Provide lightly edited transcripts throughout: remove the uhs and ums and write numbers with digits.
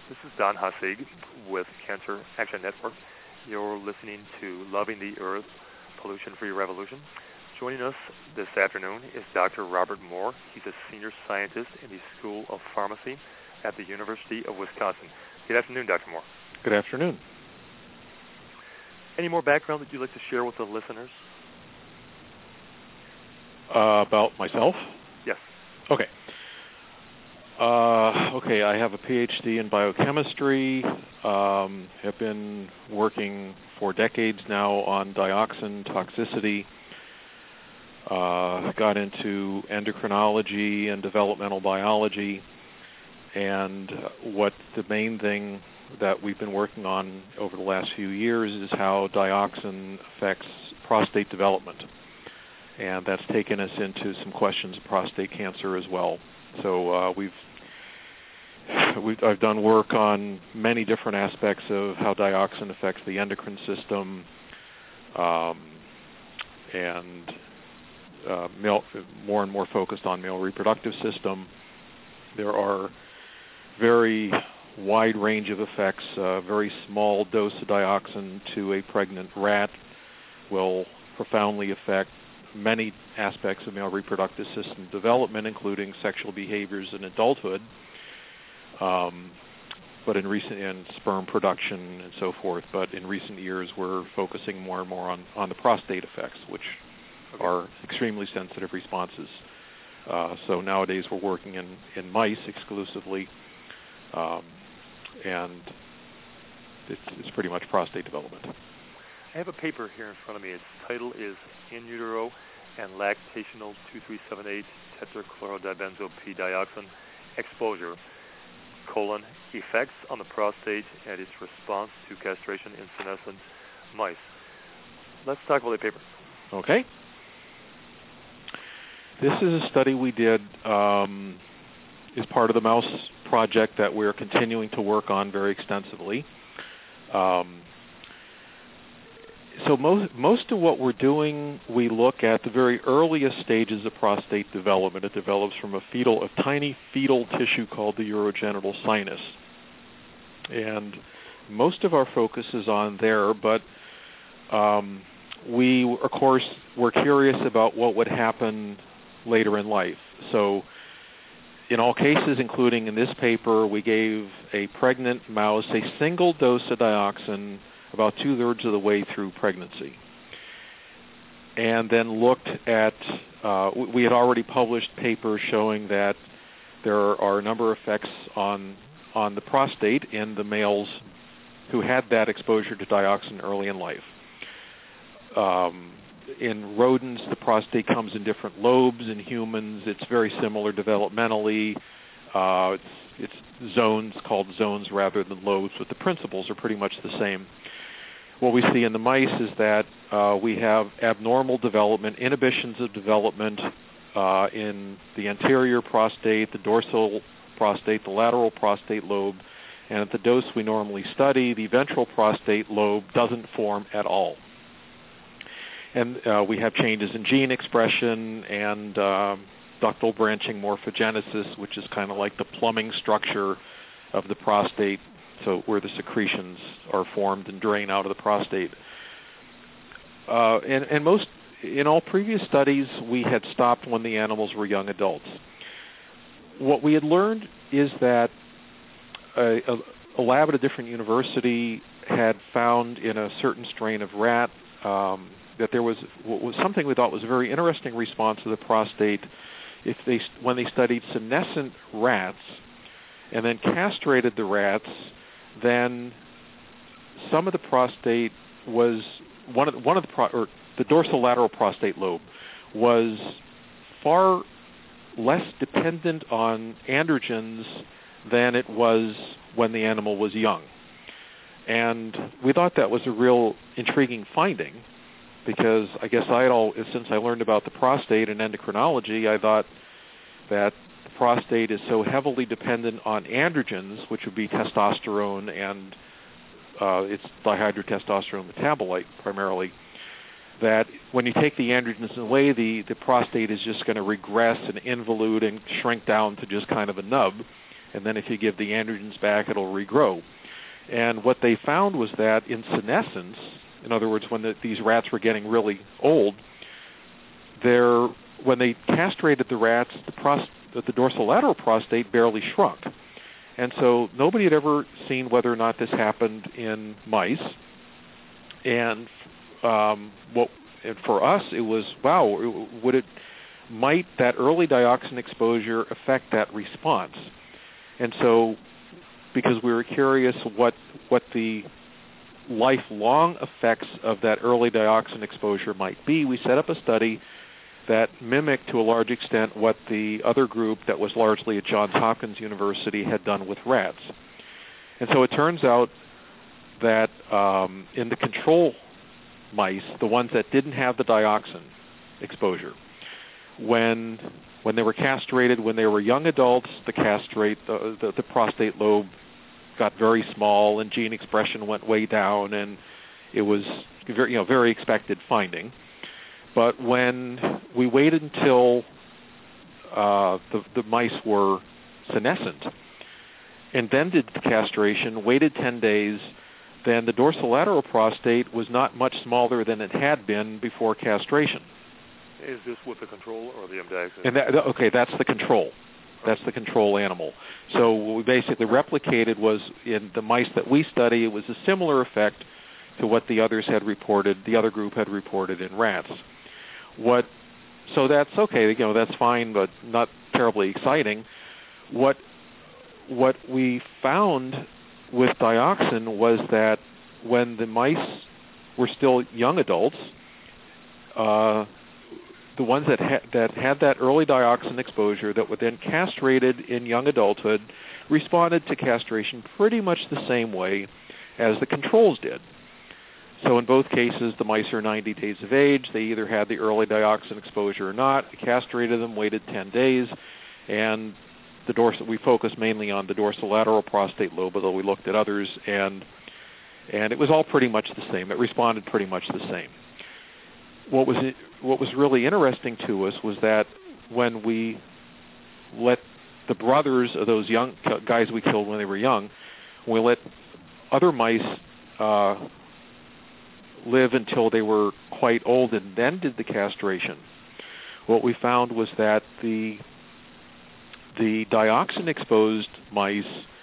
This is Don Hassig with Cancer Action Network. You're listening to Loving the Earth, Pollution-Free Revolution. Joining us this afternoon is Dr. Robert Moore. He's a senior scientist in the School of Pharmacy at the University of Wisconsin. Good afternoon, Dr. Moore. Good afternoon. Any more background that you'd like to share with the listeners? About myself? Yes. Okay. I have a PhD in biochemistry. Have been working for decades now on dioxin toxicity. Got into endocrinology and developmental biology. And what the main thing that we've been working on over the last few years is how dioxin affects prostate development. And that's taken us into some questions of prostate cancer as well. So I've done work on many different aspects of how dioxin affects the endocrine system, and more and more focused on male reproductive system. There are very wide range of effects. A very small dose of dioxin to a pregnant rat will profoundly affect many aspects of male reproductive system development, including sexual behaviors in adulthood, but in sperm production and so forth. But in recent years, we're focusing more and more on the prostate effects, which are extremely sensitive responses. So nowadays, we're working in mice exclusively, and it's pretty much prostate development. I have a paper here in front of me. Its title is In Utero and Lactational 2378 Tetrachlorodibenzo P-dioxin Exposure, Effects on the Prostate and its Response to Castration in Senescent Mice. Let's talk about the paper. Okay. This is a study we did as part of the mouse project that we're continuing to work on very extensively. So most of what we're doing, we look at the very earliest stages of prostate development. It develops from a tiny fetal tissue called the urogenital sinus. And most of our focus is on there, but we, of course, were curious about what would happen later in life. So in all cases, including in this paper, we gave a pregnant mouse a single dose of dioxin about 2/3 of the way through pregnancy. And then looked at, we had already published papers showing that there are a number of effects on the prostate in the males who had that exposure to dioxin early in life. In rodents, the prostate comes in different lobes. In humans, it's very similar developmentally. It's zones, called zones rather than lobes, but the principles are pretty much the same. What we see in the mice is that we have abnormal development, inhibitions of development in the anterior prostate, the dorsal prostate, the lateral prostate lobe, and at the dose we normally study, the ventral prostate lobe doesn't form at all. And we have changes in gene expression and ductal branching morphogenesis, which is kind of like the plumbing structure of the prostate, so where the secretions are formed and drain out of the prostate. And in all previous studies, we had stopped when the animals were young adults. What we had learned is that a lab at a different university had found in a certain strain of rat that there was something we thought was a very interesting response to the prostate when they studied senescent rats and then castrated the rats. Then some of the prostate was the dorsolateral prostate lobe was far less dependent on androgens than it was when the animal was young. And we thought that was a real intriguing finding, because I guess since I learned about the prostate and endocrinology, I thought that the prostate is so heavily dependent on androgens, which would be testosterone and it's dihydrotestosterone metabolite primarily, that when you take the androgens away, the prostate is just going to regress and involute and shrink down to just kind of a nub. and then if you give the androgens back, it'll regrow. And what they found was that in senescence, in other words, when these rats were getting really old, when they castrated the rats, the dorsolateral prostate barely shrunk. And so nobody had ever seen whether or not this happened in mice. And for us, it was, wow, might that early dioxin exposure affect that response? And so, because we were curious what the lifelong effects of that early dioxin exposure might be, we set up a study that mimicked to a large extent what the other group that was largely at Johns Hopkins University had done with rats. And so it turns out that in the control mice, the ones that didn't have the dioxin exposure, when they were castrated, when they were young adults, the prostate lobe got very small and gene expression went way down, and it was very expected finding. But when we waited until the mice were senescent and then did the castration, waited 10 days, then the dorsolateral prostate was not much smaller than it had been before castration. Is this with the control or the MDAX? And that's the control. That's the control animal. So what we basically replicated was in the mice that we study, it was a similar effect to what the others had reported, the other group had reported in rats. So that's okay, that's fine, but not terribly exciting. What we found with dioxin was that when the mice were still young adults, the ones that had that early dioxin exposure that were then castrated in young adulthood responded to castration pretty much the same way as the controls did. So in both cases, the mice are 90 days of age. They either had the early dioxin exposure or not. We castrated them, waited 10 days, and we focused mainly on the dorsolateral prostate lobe, although we looked at others, and it was all pretty much the same. It responded pretty much the same. What was really interesting to us was that when we let the brothers of those young guys we killed when they were young, we let other mice live until they were quite old and then did the castration, what we found was that the dioxin-exposed mice,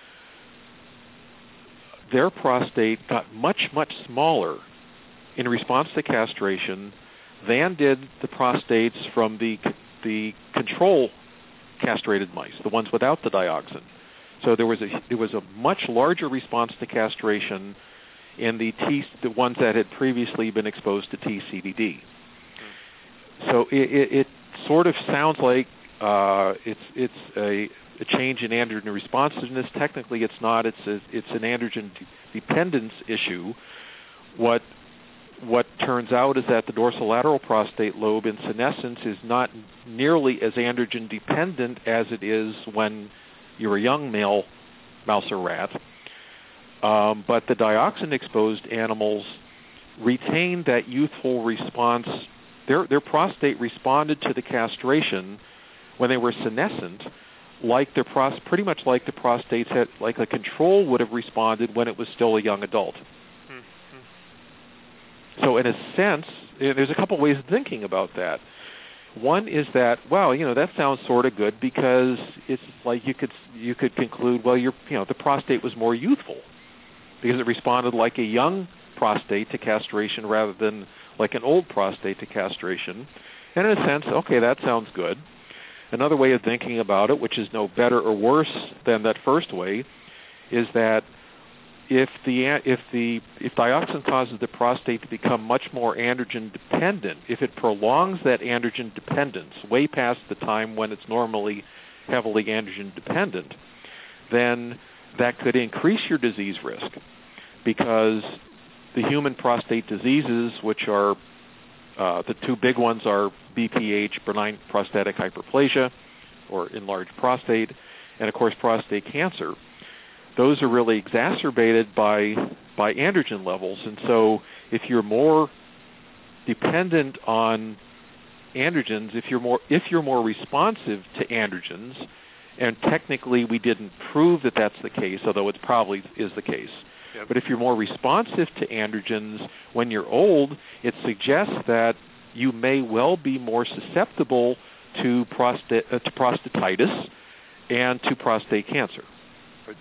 their prostate got much, much smaller in response to castration than did the prostates from the control castrated mice, the ones without the dioxin. So there was a much larger response to castration in the ones that had previously been exposed to TCDD. So it sort of sounds like it's a change in androgen responsiveness. Technically, it's not. It's an androgen dependence issue. What turns out is that the dorsolateral prostate lobe in senescence is not nearly as androgen dependent as it is when you're a young male mouse or rat. But the dioxin-exposed animals retain that youthful response. Their prostate responded to the castration when they were senescent, pretty much like the prostates had, like a control would have responded when it was still a young adult. So in a sense, there's a couple ways of thinking about that. One is that, that sounds sort of good because it's like you could conclude, the prostate was more youthful because it responded like a young prostate to castration rather than like an old prostate to castration. And in a sense, okay, that sounds good. Another way of thinking about it, which is no better or worse than that first way, is that if dioxin causes the prostate to become much more androgen dependent, if it prolongs that androgen dependence way past the time when it's normally heavily androgen dependent, then that could increase your disease risk, because the human prostate diseases, which are the two big ones, are BPH, benign prostatic hyperplasia, or enlarged prostate, and of course prostate cancer. Those are really exacerbated by androgen levels, and so if you're more dependent on androgens, if you're more responsive to androgens, And technically, we didn't prove that that's the case, although it probably is the case. Yep. But if you're more responsive to androgens when you're old, it suggests that you may well be more susceptible to prostatitis and to prostate cancer. Right.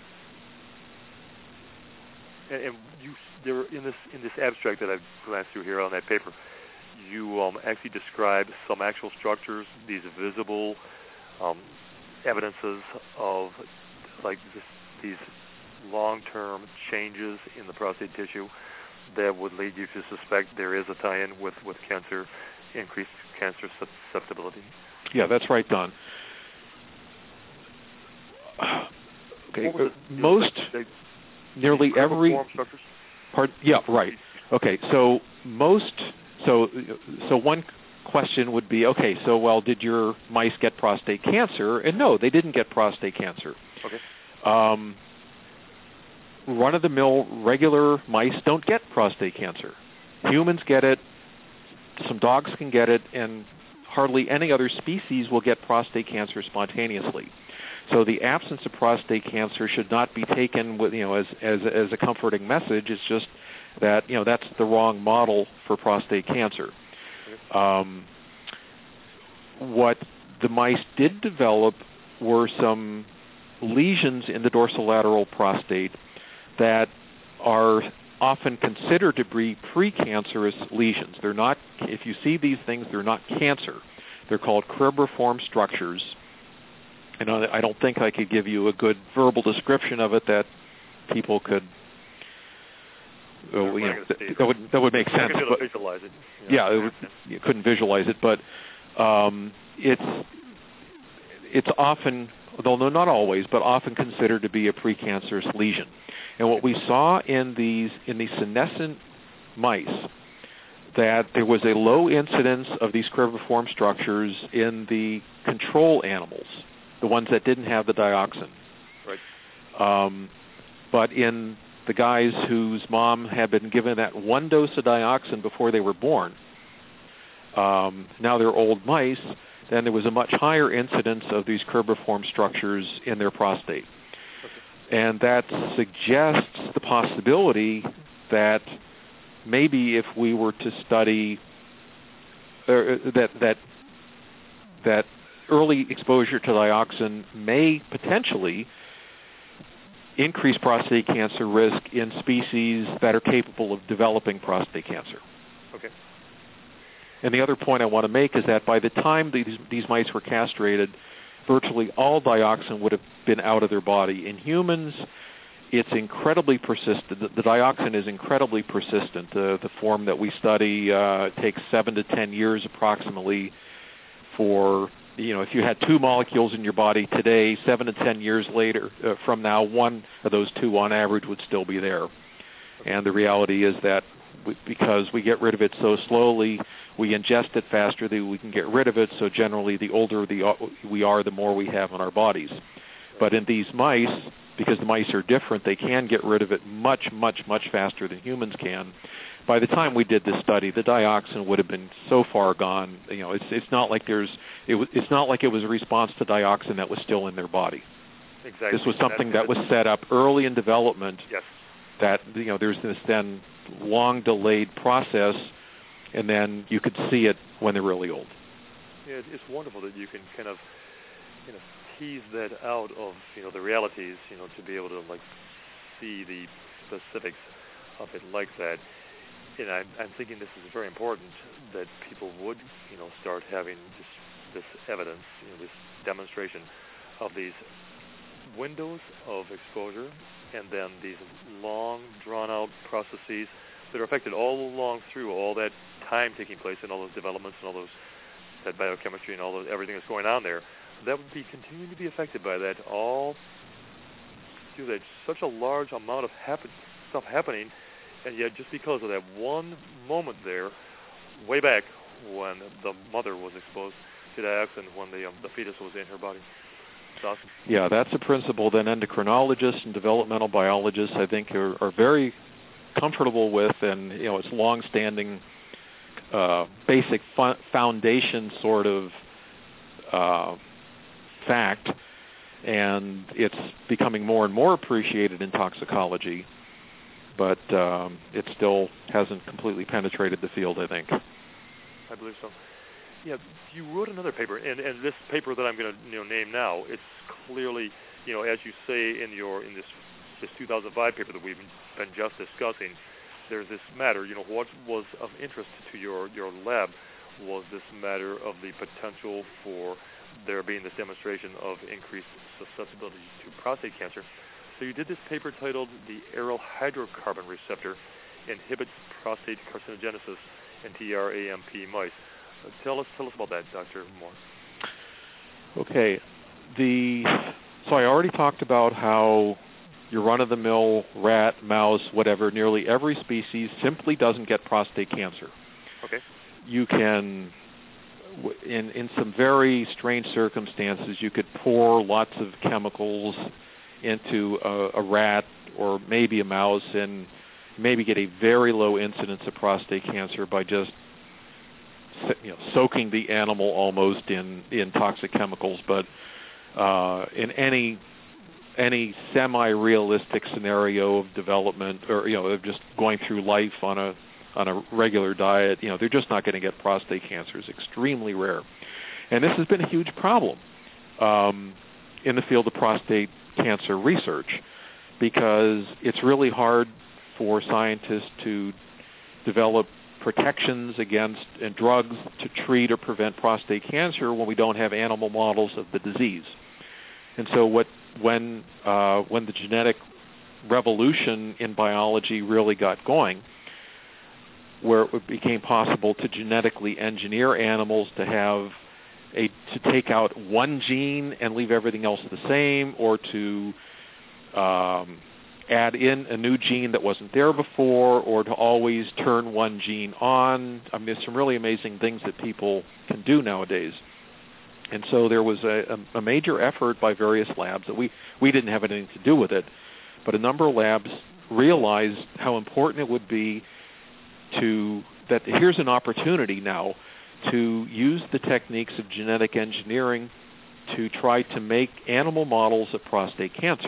And there in this abstract that I've glanced through here on that paper, you actually describe some actual structures, these visible evidences of these long-term changes in the prostate tissue that would lead you to suspect there is a tie-in with cancer, increased cancer susceptibility. Yeah, that's right, Don. Okay, nearly every. Yeah, right. Okay, so one question would be, okay, so well, did your mice get prostate cancer? And no, they didn't get prostate cancer. Okay. Run-of-the-mill regular mice don't get prostate cancer. Humans get it. Some dogs can get it, and hardly any other species will get prostate cancer spontaneously. So the absence of prostate cancer should not be taken with, as a comforting message. It's just that that's the wrong model for prostate cancer. What the mice did develop were some lesions in the dorsolateral prostate that are often considered to be precancerous lesions. They're not. If you see these things, they're not cancer. They're called cribriform structures. And I don't think I could give you a good verbal description of it that people could. That would make sense. You could visualize it. You couldn't visualize it, but it's often, though not always, but often considered to be a precancerous lesion. And what we saw in these senescent mice, that there was a low incidence of these cribriform structures in the control animals, the ones that didn't have the dioxin. Right. But in the guys whose mom had been given that one dose of dioxin before they were born, now they're old mice, then there was a much higher incidence of these cribriform structures in their prostate. Okay. And that suggests the possibility that maybe if we were to study that early exposure to dioxin may potentially increase prostate cancer risk in species that are capable of developing prostate cancer. Okay. And the other point I want to make is that by the time these mice were castrated, virtually all dioxin would have been out of their body. In humans, it's incredibly persistent. The dioxin is incredibly persistent. The form that we study takes 7 to 10 years approximately for, if you had two molecules in your body today, 7 to 10 years later from now, one of those two on average would still be there. And the reality is that because we get rid of it so slowly, we ingest it faster than we can get rid of it, so generally the older we are, the more we have in our bodies. But in these mice, because the mice are different, they can get rid of it much, much, much faster than humans can. By the time we did this study, the dioxin would have been so far gone. It's not like it's not like it was a response to dioxin that was still in their body. Exactly. This was something that was set up early in development. Yes. That there's this then long delayed process, and then you could see it when they're really old. Yeah, it's wonderful that you can kind of tease that out of the realities, to be able to see the specifics of it like that. And I'm thinking this is very important that people would start having this evidence, this demonstration of these windows of exposure, and then these long drawn-out processes that are affected all along through all that time taking place and all those developments and all that biochemistry and everything that's going on there. That would be continuing to be affected by that. All through that, such a large amount of stuff happening, and yet just because of that one moment there, way back when the mother was exposed to dioxin, when the fetus was in her body. It's awesome. Yeah, that's a principle that endocrinologists and developmental biologists, I think, are very comfortable with, and it's long-standing, basic foundation sort of fact. and it's becoming more and more appreciated in toxicology, but it still hasn't completely penetrated the field, I think. I believe so. Yeah, you wrote another paper, and this paper that I'm going to name now, it's clearly, as you say in this 2005 paper that we've been just discussing, there's this matter. What was of interest to your lab was this matter of the potential for there being this demonstration of increased susceptibility to prostate cancer. So you did this paper titled "The Aryl Hydrocarbon Receptor Inhibits Prostate Carcinogenesis in TRAMP Mice." Tell us about that, Dr. Moore. Okay. So I already talked about how your run-of-the-mill rat, mouse, whatever, nearly every species simply doesn't get prostate cancer. Okay. You can, in some very strange circumstances, you could pour lots of chemicals into a rat or maybe a mouse and maybe get a very low incidence of prostate cancer by just soaking the animal almost in toxic chemicals. But in any semi-realistic scenario of development, or of just going through life on a regular diet, they're just not going to get prostate cancer. It's extremely rare, and this has been a huge problem in the field of prostate cancer research, because it's really hard for scientists to develop protections against and drugs to treat or prevent prostate cancer when we don't have animal models of the disease. And so when the genetic revolution in biology really got going, where it became possible to genetically engineer animals to take out one gene and leave everything else the same, or to add in a new gene that wasn't there before, or to always turn one gene on. I mean, there's some really amazing things that people can do nowadays. And so there was a major effort by various labs that we didn't have anything to do with it, but a number of labs realized how important it would be that here's an opportunity now to use the techniques of genetic engineering to try to make animal models of prostate cancer.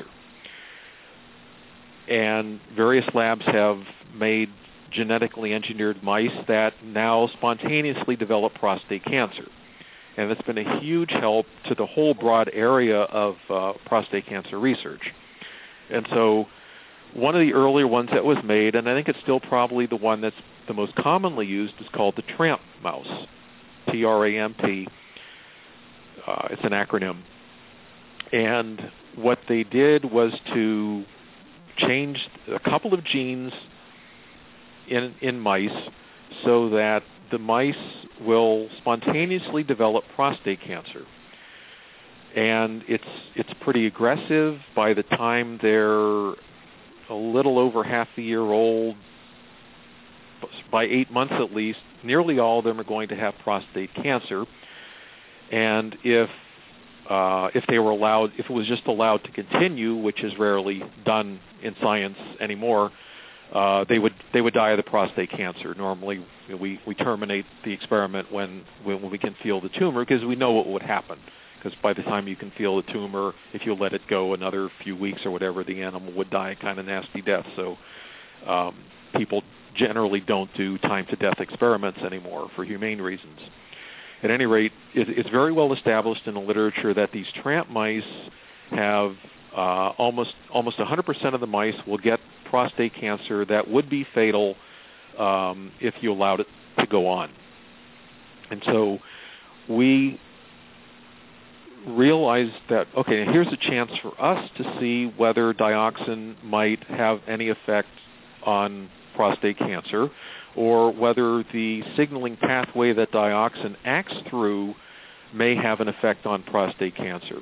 And various labs have made genetically engineered mice that now spontaneously develop prostate cancer. And it's been a huge help to the whole broad area of prostate cancer research. And so one of the earlier ones that was made, and I think it's still probably the one that's the most commonly used, is called the TRAMP mouse, T-R-A-M-P. It's an acronym. And what they did was to change a couple of genes in mice so that the mice will spontaneously develop prostate cancer. And it's pretty aggressive. By the time they're a little over half a year old, by 8 months at least, nearly all of them are going to have prostate cancer. And if they were allowed, if it was just allowed to continue, which is rarely done in science anymore, they would die of the prostate cancer. Normally, we terminate the experiment when we can feel the tumor, because we know what would happen. Because by the time you can feel the tumor, if you let it go another few weeks or whatever, the animal would die a kind of nasty death. So people generally don't do time-to-death experiments anymore for humane reasons. At any rate, it's very well established in the literature that these TRAMP mice have almost 100% of the mice will get prostate cancer that would be fatal if you allowed it to go on. And so we realized that, okay, here's a chance for us to see whether dioxin might have any effect on prostate cancer, or whether the signaling pathway that dioxin acts through may have an effect on prostate cancer.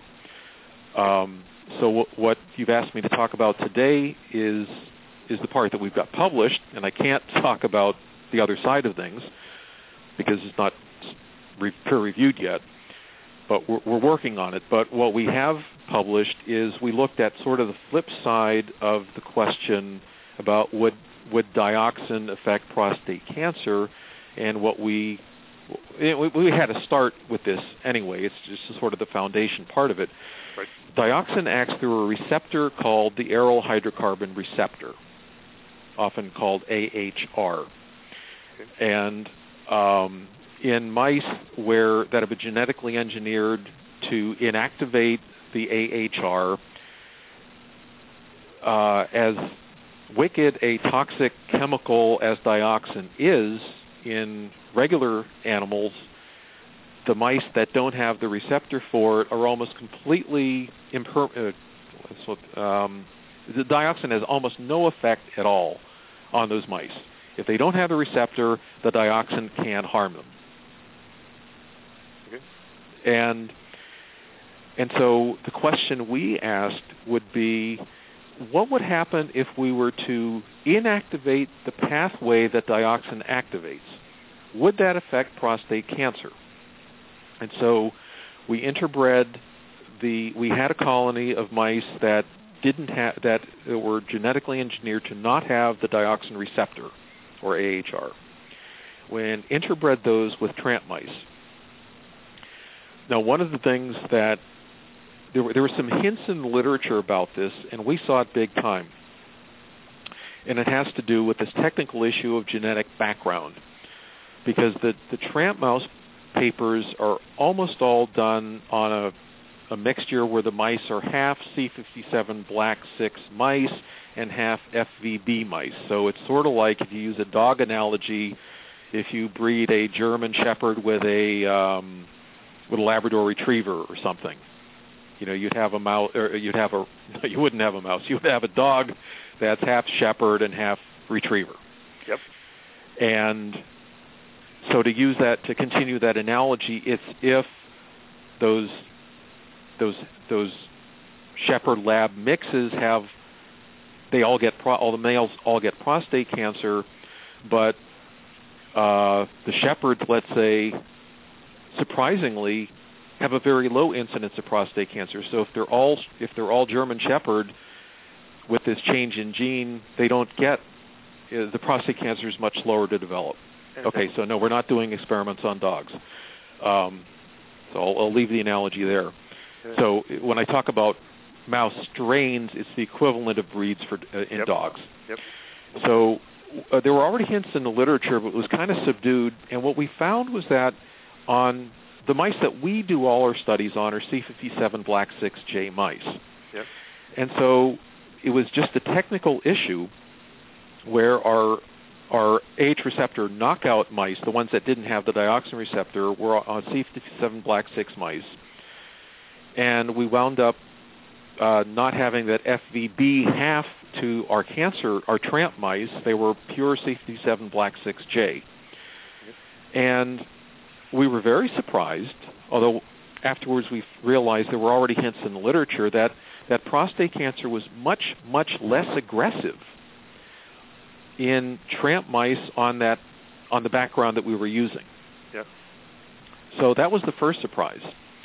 So what you've asked me to talk about today is the part that we've got published, and I can't talk about the other side of things because it's not peer-reviewed yet, but we're working on it. But what we have published is we looked at sort of the flip side of the question about would dioxin affect prostate cancer, and what we we had to start with this anyway. It's just sort of the foundation part of it. Right. Dioxin acts through a receptor called the aryl hydrocarbon receptor, often called AHR. Okay. And in mice that have been genetically engineered to inactivate the AHR, as wicked a toxic chemical as dioxin is in regular animals, the mice that don't have the receptor for it are almost completely the dioxin has almost no effect at all on those mice. If they don't have the receptor, the dioxin can't harm them. Okay. And so the question we asked would be, what would happen if we were to inactivate the pathway that dioxin activates? Would that affect prostate cancer? And so we interbred we had a colony of mice that that were genetically engineered to not have the dioxin receptor, or AHR. We interbred those with tramp mice. Now, one of the things that there were some hints in the literature about this, and we saw it big time. And it has to do with this technical issue of genetic background, because the tramp mouse papers are almost all done on a mixture where the mice are half C57 black 6 mice and half FVB mice. So it's sort of like, if you use a dog analogy, if you breed a German Shepherd with a Labrador Retriever or something. You know, you'd have a mouse, or you wouldn't have a mouse. You would have a dog that's half Shepherd and half Retriever. Yep. And so to continue that analogy, it's if those Shepherd Lab mixes all the males all get prostate cancer, but the Shepherds, let's say, surprisingly, have a very low incidence of prostate cancer. So if they're all German Shepherd with this change in gene, they don't get the prostate cancer is much slower to develop. Okay, so no, we're not doing experiments on dogs. So I'll leave the analogy there. Okay. So when I talk about mouse strains, it's the equivalent of breeds in dogs. Yep. So there were already hints in the literature, but it was kind of subdued. And what we found was that on the mice that we do all our studies on are C57 black 6J mice. Yep. And so it was just a technical issue where our AH receptor knockout mice, the ones that didn't have the dioxin receptor, were on C57 black 6 mice. And we wound up not having that FVB half to our tramp mice. They were pure C57 black 6J. Yep. And we were very surprised, although afterwards we realized there were already hints in the literature that prostate cancer was much, much less aggressive in tramp mice on the background that we were using. Yep. So that was the first surprise.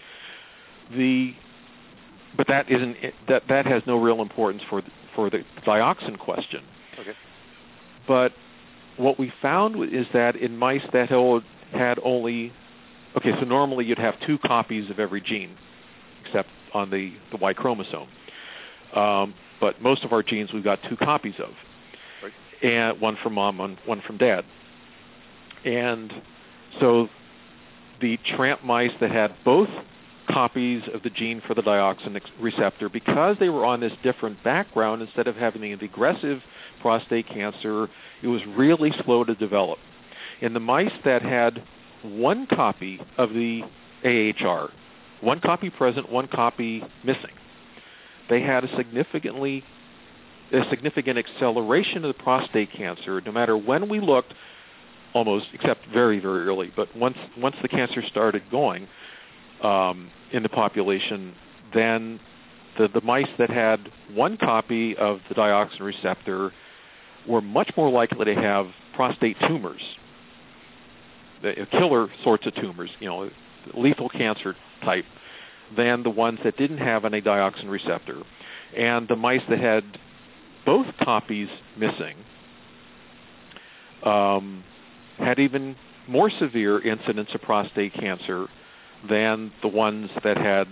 But that has no real importance for the dioxin question. Okay. But what we found is that in mice that had only, so normally you'd have 2 copies of every gene, except on the Y chromosome. But most of our genes we've got 2 copies of. Right. And one from mom and one from dad. And so the tramp mice that had both copies of the gene for the dioxin receptor, because they were on this different background, instead of having the aggressive prostate cancer, it was really slow to develop. In the mice that had 1 copy of the AHR, 1 copy present, 1 copy missing, they had a significant acceleration of the prostate cancer, no matter when we looked, almost, except very, very early. But once the cancer started going in the population, then the mice that had 1 copy of the dioxin receptor were much more likely to have prostate tumors, the killer sorts of tumors, lethal cancer type, than the ones that didn't have any dioxin receptor. And the mice that had both copies missing had even more severe incidence of prostate cancer than the ones that had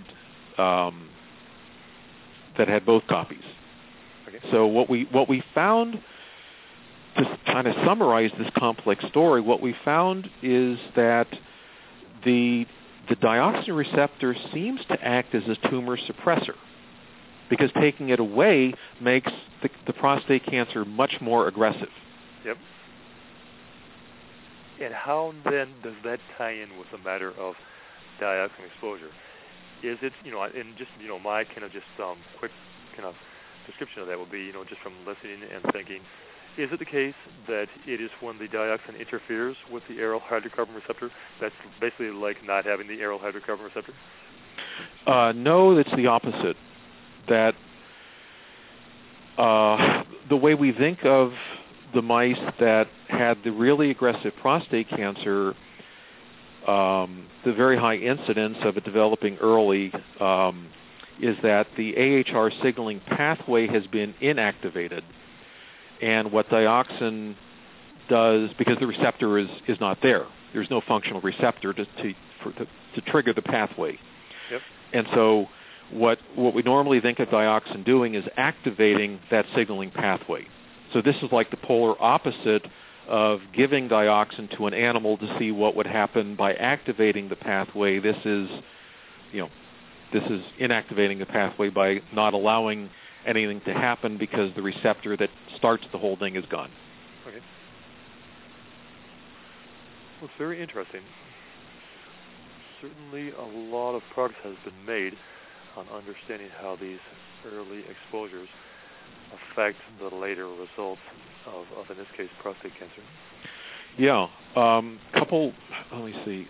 both copies. Okay. So what we found, to kind of summarize this complex story, what we found is that the dioxin receptor seems to act as a tumor suppressor, because taking it away makes the prostate cancer much more aggressive. Yep. And how then does that tie in with the matter of dioxin exposure? Is it, and just, my kind of just quick kind of description of that would be, just from listening and thinking, is it the case that it is when the dioxin interferes with the aryl hydrocarbon receptor that's basically like not having the aryl hydrocarbon receptor? No, it's the opposite. That the way we think of the mice that had the really aggressive prostate cancer, the very high incidence of it developing early, is that the AHR signaling pathway has been inactivated. And what dioxin does, because the receptor is not there, there's no functional receptor to trigger the pathway. Yep. And so what we normally think of dioxin doing is activating that signaling pathway. So this is like the polar opposite of giving dioxin to an animal to see what would happen by activating the pathway. This is inactivating the pathway by not allowing anything to happen, because the receptor that starts the whole thing is gone. Okay. Well, it's very interesting. Certainly a lot of progress has been made on understanding how these early exposures affect the later results of in this case, prostate cancer. Yeah. Let me see.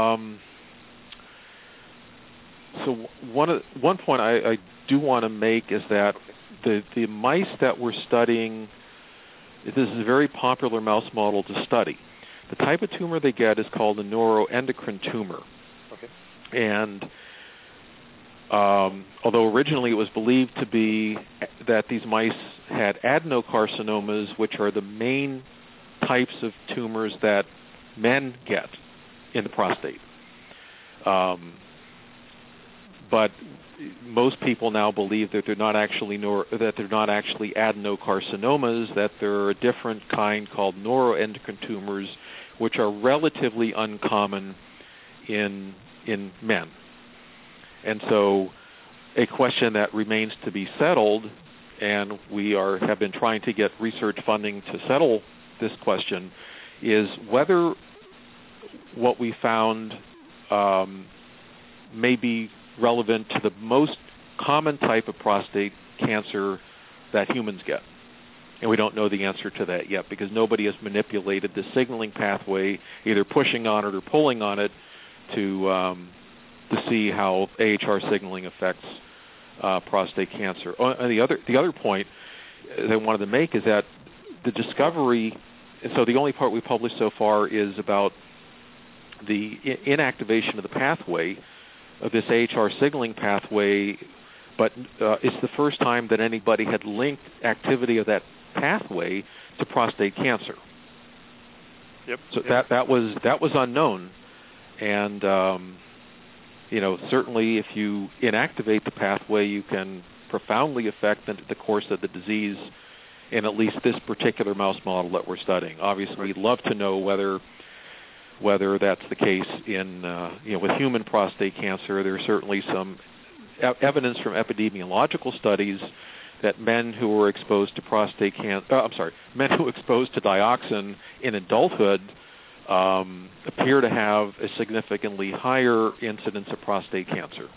So one point I do want to make is that the mice that we're studying, this is a very popular mouse model to study. The type of tumor they get is called a neuroendocrine tumor. Okay. And although originally it was believed to be that these mice had adenocarcinomas, which are the main types of tumors that men get in the prostate. But most people now believe that they're not actually adenocarcinomas, that they're a different kind called neuroendocrine tumors, which are relatively uncommon in men. And so a question that remains to be settled, and we have been trying to get research funding to settle this question, is whether what we found may be relevant to the most common type of prostate cancer that humans get. And we don't know the answer to that yet, because nobody has manipulated the signaling pathway, either pushing on it or pulling on it, to see how AHR signaling affects prostate cancer. And the other point that I wanted to make is that the discovery, so the only part we published so far is about the inactivation of the pathway, of this AHR signaling pathway, but it's the first time that anybody had linked activity of that pathway to prostate cancer. Yep. So that was unknown, and certainly if you inactivate the pathway, you can profoundly affect the course of the disease in at least this particular mouse model that we're studying. Obviously, we'd love to know whether that's the case in with human prostate cancer. There's certainly some evidence from epidemiological studies that men who were exposed to men who were exposed to dioxin in adulthood appear to have a significantly higher incidence of prostate cancer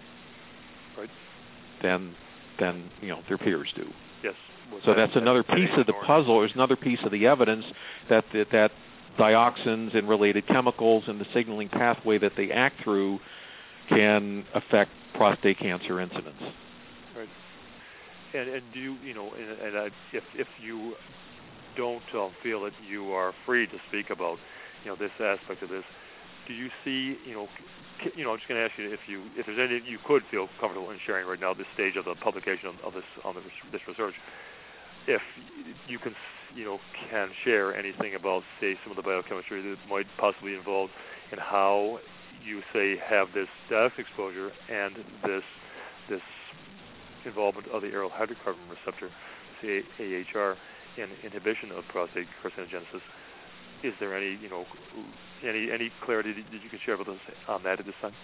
than their peers do. Yes. So that's another piece of the puzzle. There's another piece of the evidence that dioxins and related chemicals and the signaling pathway that they act through can affect prostate cancer incidence. Right. And do you, if you don't feel that you are free to speak about, this aspect of this, do you see, I'm just going to ask you if there's any you could feel comfortable in sharing right now, this stage of the publication of this research, if you can can share anything about, say, some of the biochemistry that might possibly involve in how you, say, have this dioxin exposure and this involvement of the aryl hydrocarbon receptor, say AHR, in inhibition of prostate carcinogenesis. Is there any clarity that you can share with us on that at this time?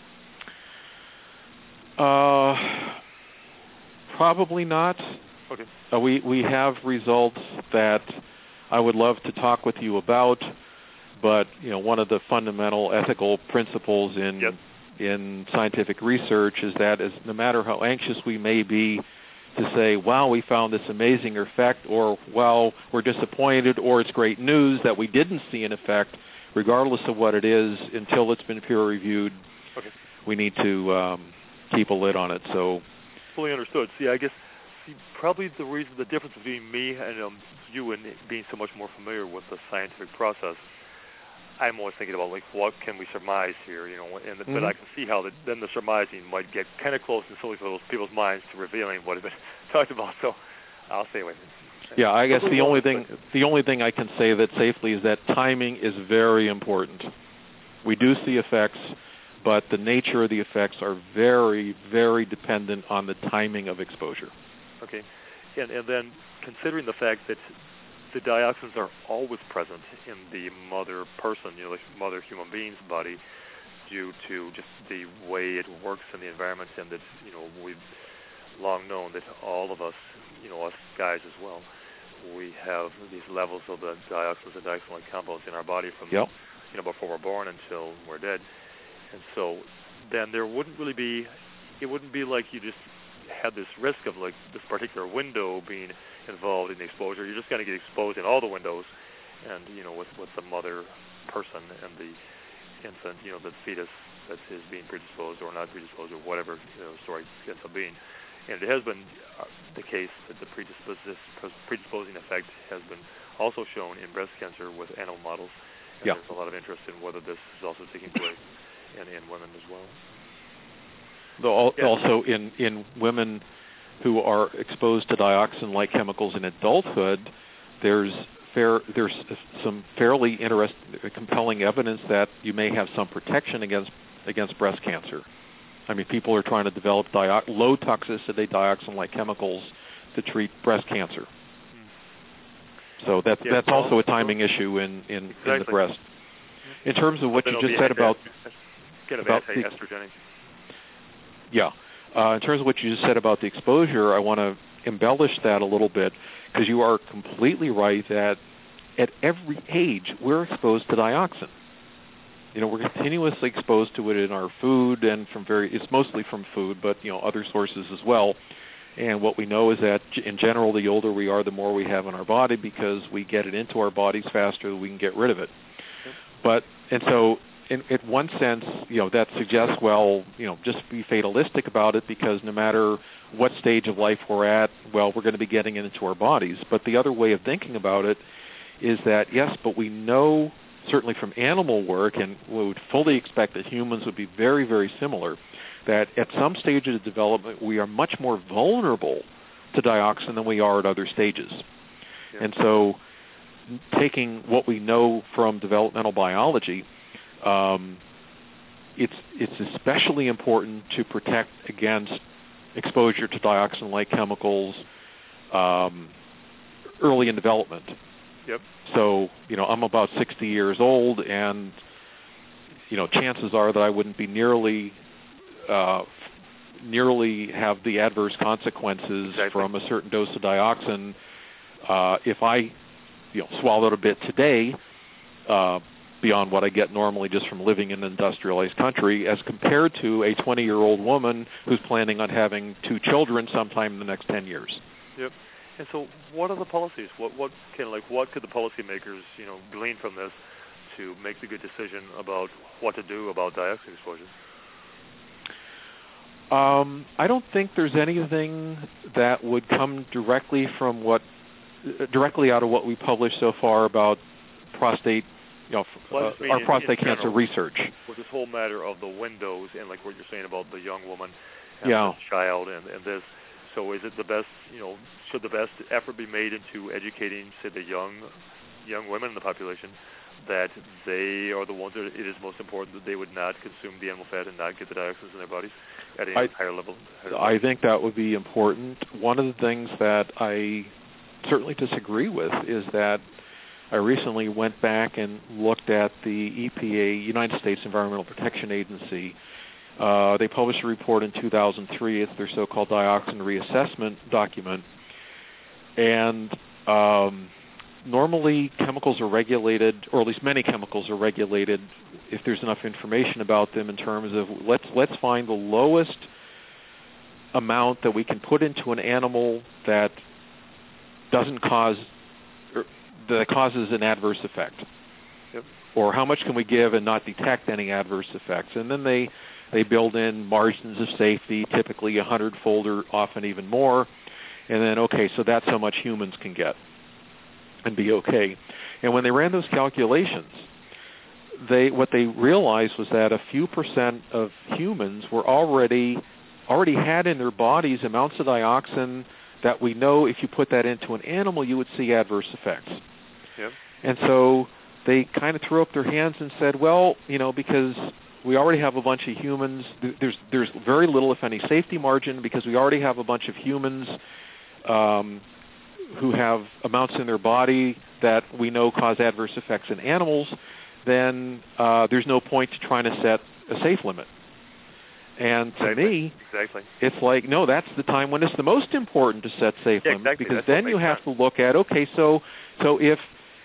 Probably not. Okay. We have results that I would love to talk with you about, but one of the fundamental ethical principles in scientific research is that no matter how anxious we may be to say, wow, we found this amazing effect, or, wow, we're disappointed, or it's great news that we didn't see an effect, regardless of what it is, until it's been peer-reviewed, we need to keep a lid on it. So, fully understood. See, I guess probably the difference between me and you and being so much more familiar with the scientific process, I'm always thinking about, like, what can we surmise here, but I can see how then the surmising might get kind of close in some of those people's minds to revealing what has been talked about, so I'll stay away. Yeah, I guess the only thing I can say that safely is that timing is very important. We do see effects, but the nature of the effects are very, very dependent on the timing of exposure. Okay, and then considering the fact that the dioxins are always present in the mother person, the mother human being's body, due to just the way it works in the environment, and that we've long known that all of us, us guys as well, we have these levels of the dioxins and dioxin-like compounds in our body from before we're born until we're dead, and so then it wouldn't be like you just had this risk of like this particular window being involved in the exposure. You're just going to get exposed in all the windows, and with the mother person and the infant, the fetus that is being predisposed or not predisposed or whatever story ends up being. And it has been the case that the predisposing effect has been also shown in breast cancer with animal models. And there's a lot of interest in whether this is also taking place in women as well. Also in women who are exposed to dioxin-like chemicals in adulthood, there's some fairly compelling evidence that you may have some protection against breast cancer. I mean, people are trying to develop low toxicity dioxin-like chemicals to treat breast cancer. So that's also a timing issue in the breast. In terms of what you just said about estrogenic. In terms of what you just said about the exposure, I want to embellish that a little bit, because you are completely right that at every age we're exposed to dioxin. We're continuously exposed to it in our food, and it's mostly from food, but other sources as well. And what we know is that in general, the older we are, the more we have in our body, because we get it into our bodies faster than we can get rid of it. So in one sense, that suggests, just be fatalistic about it, because no matter what stage of life we're at, we're going to be getting it into our bodies. But the other way of thinking about it is that, yes, but we know, certainly from animal work, and we would fully expect that humans would be very, very similar, that at some stage of development we are much more vulnerable to dioxin than we are at other stages. Yeah. And so taking what we know from developmental biology, it's especially important to protect against exposure to dioxin-like chemicals early in development. Yep. So, I'm about 60 years old, and, chances are that I wouldn't be nearly have the adverse consequences from a certain dose of dioxin if I, swallowed a bit today, beyond what I get normally just from living in an industrialized country, as compared to a 20-year-old woman who's planning on having 2 children sometime in the next 10 years. Yep. And so, what are the policies? What could the policymakers, glean from this to make the good decision about what to do about dioxin exposure? I don't think there's anything that would come directly out of what we published so far about prostate, our prostate cancer research. With this whole matter of the windows and like what you're saying about the young woman and the child and this. So is it the best, should the best effort be made into educating, say, the young women in the population that they are the ones that it is most important that they would not consume the animal fat and not get the dioxins in their bodies at a higher level? I think that would be important. One of the things that I certainly disagree with is that I recently went back and looked at the EPA, United States Environmental Protection Agency. They published a report in 2003. It's their so-called dioxin reassessment document. And normally chemicals are regulated, or at least many chemicals are regulated if there's enough information about them in terms of let's find the lowest amount that we can put into an animal that doesn't cause, that causes an adverse effect. Yep. Or how much can we give and not detect any adverse effects? And then they build in margins of safety, typically 100-fold or often even more. And then, okay, so that's how much humans can get and be okay. And when they ran those calculations, what they realized was that a few percent of humans were already had in their bodies amounts of dioxin that we know if you put that into an animal, you would see adverse effects. Yep. And so they kind of threw up their hands and said, well, because we already have a bunch of humans, there's very little, if any, safety margin because we already have a bunch of humans who have amounts in their body that we know cause adverse effects in animals, then there's no point to trying to set a safe limit. And to me, it's like, no, that's the time when it's the most important to set safe limits, because that's then you have to look at, okay, so if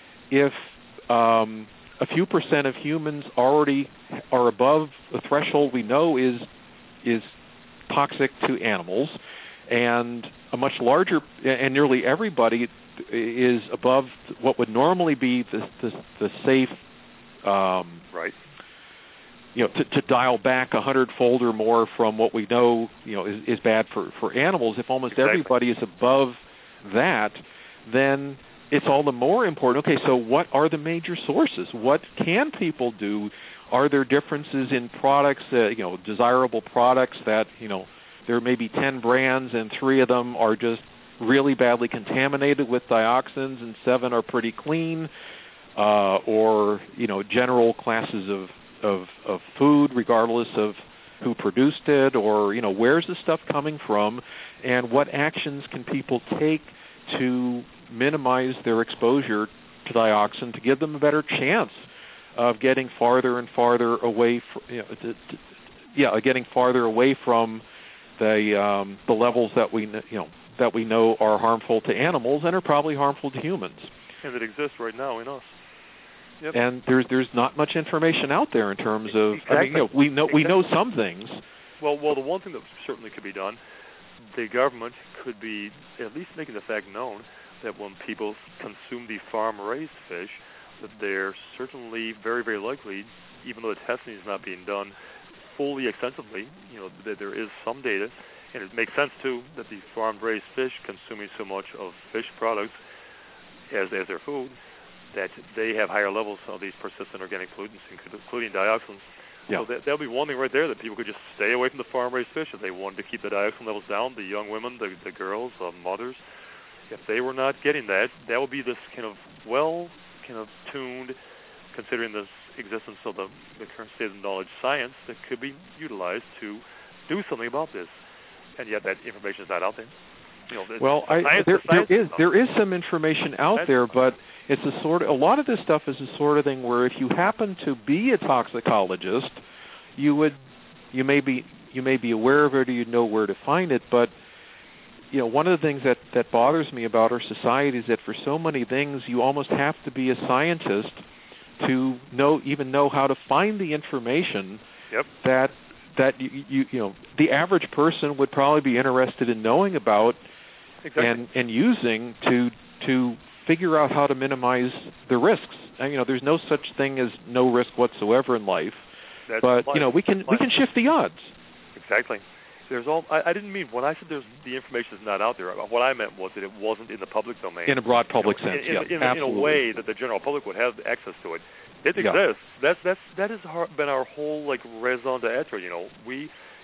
a few percent of humans already are above the threshold we know is toxic to animals, and a much larger, and nearly everybody is above what would normally be the safe, right. To dial back 100-fold or more from what we know, is bad for animals. If almost everybody is above that, then it's all the more important. Okay, so what are the major sources? What can people do? Are there differences in products, desirable products that, there may be 10 brands and 3 of them are just really badly contaminated with dioxins and 7 are pretty clean, or, general classes of food, regardless of who produced it, or where's the stuff coming from, and what actions can people take to minimize their exposure to dioxin to give them a better chance of getting farther and farther away from the levels that we know are harmful to animals and are probably harmful to humans. And that exist right now in us. Yep. And there's not much information out there in terms of. Exactly. We know some things. Well, the one thing that certainly could be done, the government could be at least making the fact known that when people consume the farm-raised fish, that they're certainly very, very likely, even though the testing is not being done fully extensively, that there is some data, and it makes sense too that the farm-raised fish consuming so much of fish products as their food, that they have higher levels of these persistent organic pollutants, including dioxins. Yeah. So that'll be one thing right there, that people could just stay away from the farm-raised fish if they wanted to keep the dioxin levels down. The young women, the girls, the mothers, if they were not getting that would be this tuned, considering the existence of the current state of knowledge science, that could be utilized to do something about this. And yet that information is not out there. There is some information out there, but it's a lot of this stuff is the sort of thing where if you happen to be a toxicologist, you may be aware of it, or you know where to find it. But one of the things that bothers me about our society is that for so many things you almost have to be a scientist to know how to find the information. Yep. that the average person would probably be interested in knowing about. Exactly. and using to figure out how to minimize the risks. There's no such thing as no risk whatsoever in life. But we can shift the odds. Exactly. I didn't mean, when I said the information is not out there, what I meant was that it wasn't in the public domain. In a broad public sense, in a way that the general public would have access to it. It exists. That has been our whole raison d'etre.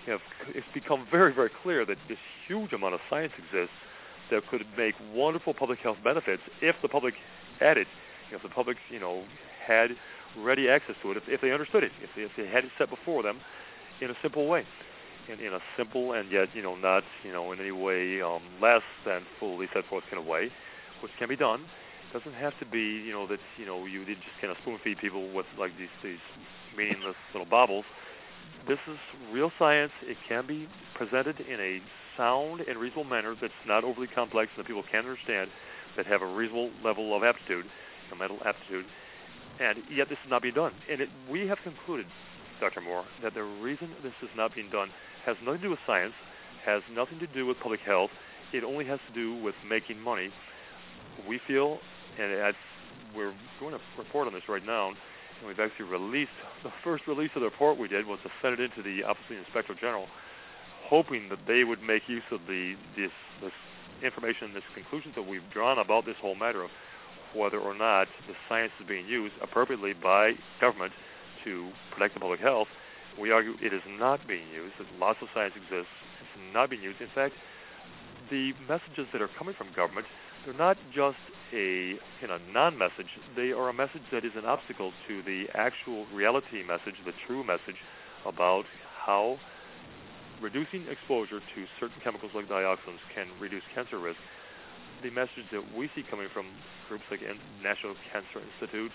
it's become very, very clear that this huge amount of science exists that could make wonderful public health benefits if the public had it, if the public, had ready access to it, if they understood it, if they had it set before them in a simple way, in a simple and yet, not, in any way less than fully set forth kind of way, which can be done. It doesn't have to be, that, you did just kind of spoon feed people with like these meaningless little baubles. This is real science. It can be presented in a sound and reasonable manner that's not overly complex and that people can understand, that have a reasonable level of aptitude, mental aptitude, and yet this is not being done. And we have concluded, Dr. Moore, that the reason this is not being done has nothing to do with science, has nothing to do with public health. It only has to do with making money. We feel, and we're doing a report on this right now, and we've actually released, the first release of the report we did was to send it into the Office of the Inspector General, hoping that they would make use of this information, this conclusions that we've drawn about this whole matter of whether or not the science is being used appropriately by government to protect the public health. We argue it is not being used. Lots of science exists. It's not being used. In fact, the messages that are coming from government, they're not just a non-message. They are a message that is an obstacle to the actual reality message, the true message about how reducing exposure to certain chemicals like dioxins can reduce cancer risk. The message that we see coming from groups like National Cancer Institute,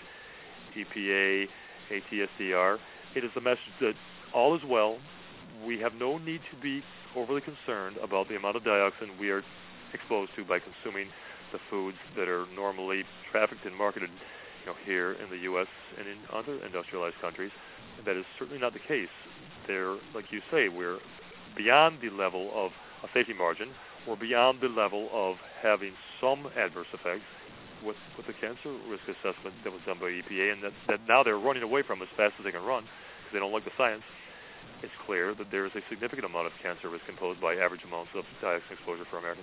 EPA, ATSDR, it is the message that all is well. We have no need to be overly concerned about the amount of dioxin we are exposed to by consuming the foods that are normally trafficked and marketed here in the U.S. and in other industrialized countries. That is certainly not the case. They're, like you say, we're beyond the level of a safety margin. We're beyond the level of having some adverse effects with the cancer risk assessment that was done by EPA, and that now they're running away from as fast as they can run because they don't like the science. It's clear that there is a significant amount of cancer risk imposed by average amounts of dioxin exposure for Americans.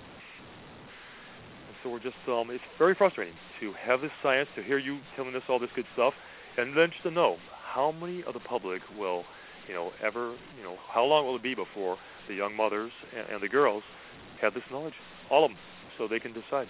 And so we're just, it's very frustrating to have this science, to hear you telling us all this good stuff, and then just to know how many of the public will, how long will it be before the young mothers and the girls have this knowledge, all of them, so they can decide.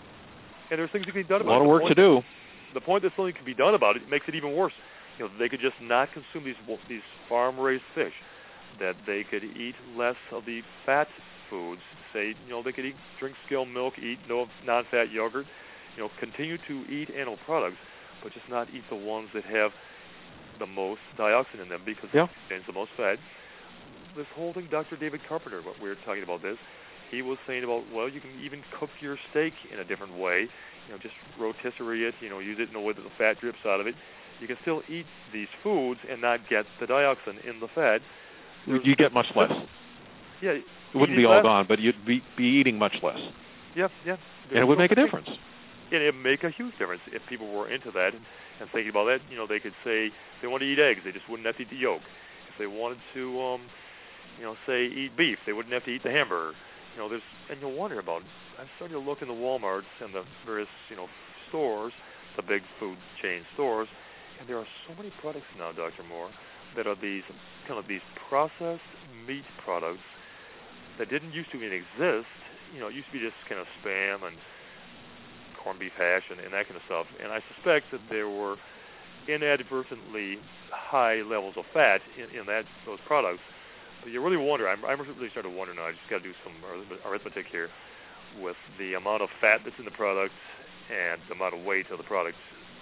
And there's things that can be done about it. A lot of work to do. The point that something can be done about it makes it even worse. They could just not consume these farm-raised fish, that they could eat less of the fat foods. Say, they could drink skimmed milk, eat no non-fat yogurt, continue to eat animal products, but just not eat the ones that have the most dioxin in them because it contains the most fat. This whole thing, Dr. David Carpenter, what we were talking about this, he was saying about, well, you can even cook your steak in a different way, just rotisserie it, use it in a way that the fat drips out of it. You can still eat these foods and not get the dioxin in the fat. You get much less. Yeah. It wouldn't be all gone, but you'd be eating much less. Yeah. And it would make a difference. And it would make a huge difference if people were into that and thinking about that. They could say they want to eat eggs, they just wouldn't have to eat the yolk. If they wanted to, say eat beef, they wouldn't have to eat the hamburger. And you'll wonder about it. I'm starting to look in the Walmarts and the various, stores, the big food chain stores, and there are so many products now, Dr. Moore, that are these processed meat products that didn't used to even exist. It used to be just kind of Spam and corned beef hash and that kind of stuff. And I suspect that there were inadvertently high levels of fat in those products. But you really wonder, I'm really starting to wonder now, I just got to do some arithmetic here, with the amount of fat that's in the product and the amount of weight of the product.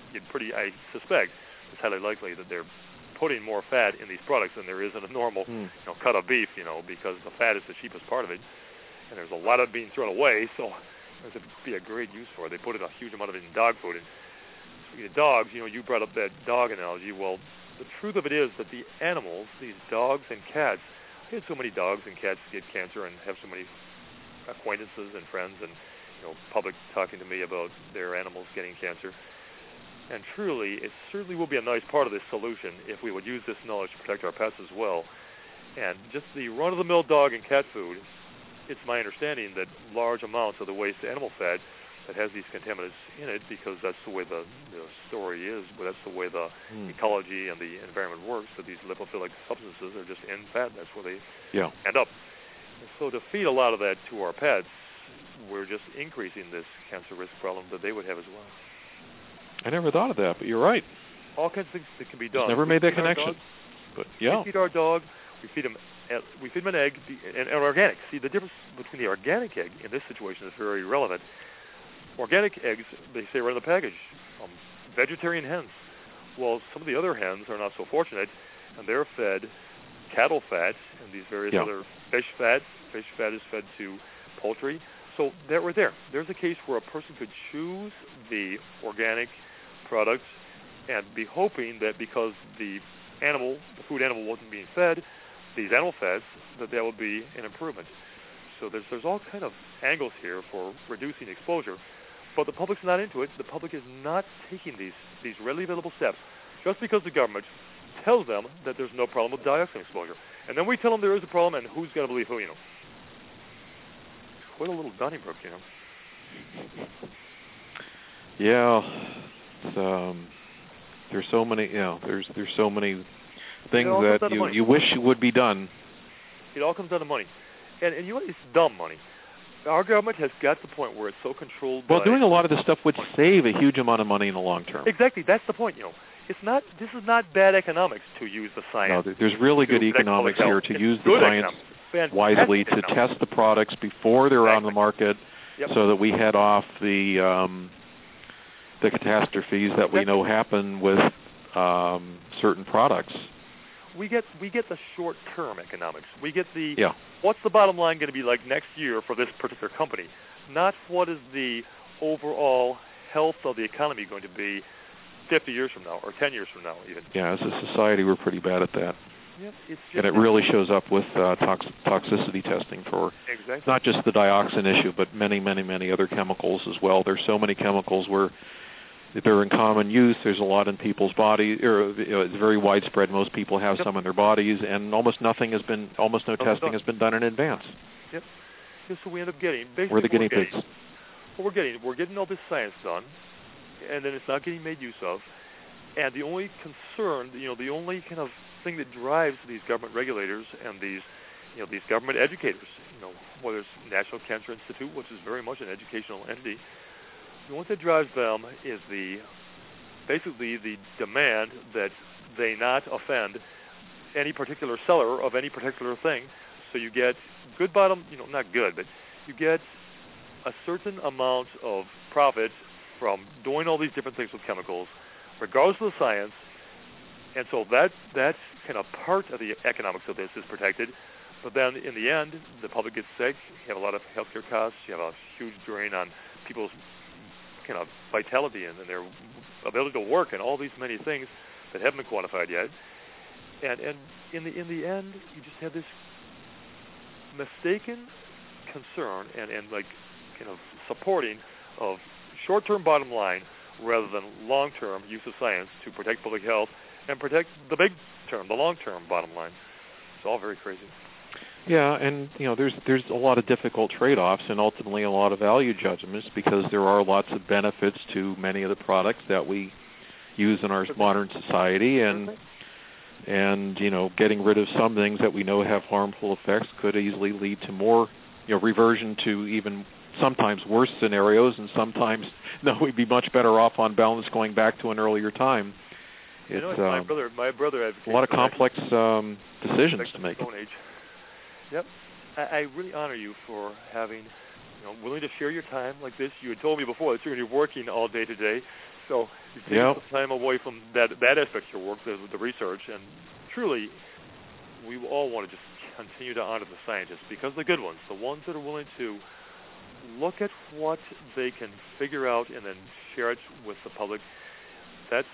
I suspect it's highly likely that they're putting more fat in these products than there is in a normal cut of beef, because the fat is the cheapest part of it. And there's a lot of it being thrown away, so there's be a great use for it. They put in a huge amount of it in dog food. And speaking of dogs, you brought up that dog analogy. Well, the truth of it is that the animals, these dogs and cats, I had so many dogs and cats get cancer and have so many acquaintances and friends and public talking to me about their animals getting cancer. And truly, it certainly will be a nice part of this solution if we would use this knowledge to protect our pets as well. And just the run-of-the-mill dog and cat food, it's my understanding that large amounts of the waste animal fat that has these contaminants in it because that's the way the story is, but that's the way the ecology and the environment works, that these lipophilic substances are just in fat. That's where they end up. And so to feed a lot of that to our pets, we're just increasing this cancer risk problem that they would have as well. I never thought of that, but you're right. All kinds of things that can be done. Just never made that connection. But we feed our dog. We feed him an egg, and organic. See, the difference between the organic egg in this situation is very relevant. Organic eggs, they say right on the package, vegetarian hens. Well, some of the other hens are not so fortunate, and they're fed cattle fat and these various other fish fat. Fish fat is fed to poultry. So that right there, there's a case where a person could choose the organic product and be hoping that because the food animal wasn't being fed these animal fats, that would be an improvement. So there's all kind of angles here for reducing exposure, but the public's not into it. The public is not taking these readily available steps just because the government tells them that there's no problem with dioxin exposure. And then we tell them there is a problem, and who's going to believe who, It's quite a little Donnybrook, Yeah, there's so many, there's so many things that you wish would be done. It all comes down to money. And it's dumb money. Our government has got to the point where it's so controlled. Well, doing a lot of this stuff would save a huge amount of money in the long term. Exactly. That's the point, This is not bad economics to use the science. No, there's really good economics here to use the science wisely to test the products before they're on the market so that we head off the catastrophes that we know happen with certain products. We get the short-term economics. We get what's the bottom line going to be like next year for this particular company, not what is the overall health of the economy going to be 50 years from now or 10 years from now even. Yeah, as a society, we're pretty bad at that. Yep, and it really shows up with toxicity testing for not just the dioxin issue, but many, many, many other chemicals as well. There's so many chemicals where if they're in common use, there's a lot in people's bodies. It's very widespread. Most people have some in their bodies, and almost no testing has been done in advance. Yep. So we end up getting we're the guinea pigs. We're getting all this science done, and then it's not getting made use of. And the only concern, the only kind of thing that drives these government regulators and these government educators, whether it's National Cancer Institute, which is very much an educational entity. What that drives them is basically the demand that they not offend any particular seller of any particular thing. So you get good bottom, not good, but you get a certain amount of profit from doing all these different things with chemicals, regardless of the science. And so that kind of part of the economics of this is protected. But then in the end, the public gets sick. You have a lot of healthcare costs. You have a huge drain on people's kind of vitality and their ability to work and all these many things that haven't been quantified yet. And in the end, you just have this mistaken concern and like kind of supporting of short-term bottom line rather than long-term use of science to protect public health and protect the big term, the long-term bottom line. It's all very crazy. Yeah, and there's a lot of difficult trade-offs and ultimately a lot of value judgments because there are lots of benefits to many of the products that we use in our modern society, and getting rid of some things that we know have harmful effects could easily lead to more reversion to even sometimes worse scenarios, and sometimes we'd be much better off on balance going back to an earlier time. It's my brother a lot of complex decisions to make. Yep. I really honor you for having, willing to share your time like this. You had told me before that you're going to be working all day today, so you take some time away from that aspect of your work, the research, and truly, we all want to just continue to honor the scientists because the good ones, the ones that are willing to look at what they can figure out and then share it with the public. That's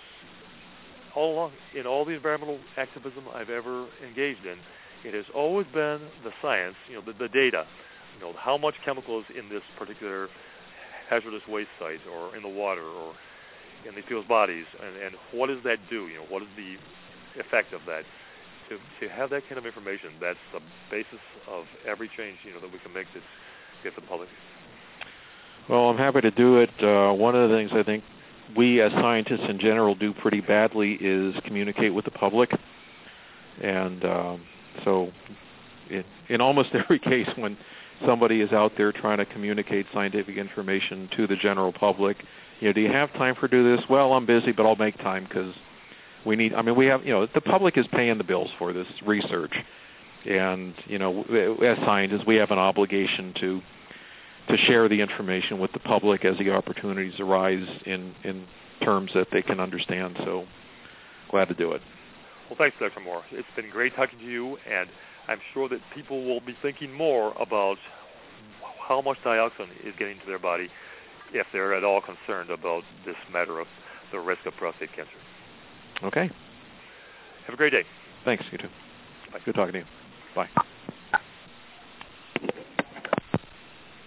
all along in all the environmental activism I've ever engaged in. It has always been the science, the data, how much chemical is in this particular hazardous waste site or in the water or in the people's bodies, and what does that do? What is the effect of that? To have that kind of information, that's the basis of every change, that we can make that's good for the public. Well, I'm happy to do it. One of the things I think we as scientists in general do pretty badly is communicate with the public. And so in almost every case when somebody is out there trying to communicate scientific information to the general public, do you have time for do this? Well, I'm busy, but I'll make time because we have, the public is paying the bills for this research. And, as scientists, we have an obligation to share the information with the public as the opportunities arise in terms that they can understand. So glad to do it. Well, thanks, Dr. Moore. It's been great talking to you, and I'm sure that people will be thinking more about how much dioxin is getting to their body if they're at all concerned about this matter of the risk of prostate cancer. Okay. Have a great day. Thanks, you too. Bye. Good talking to you. Bye.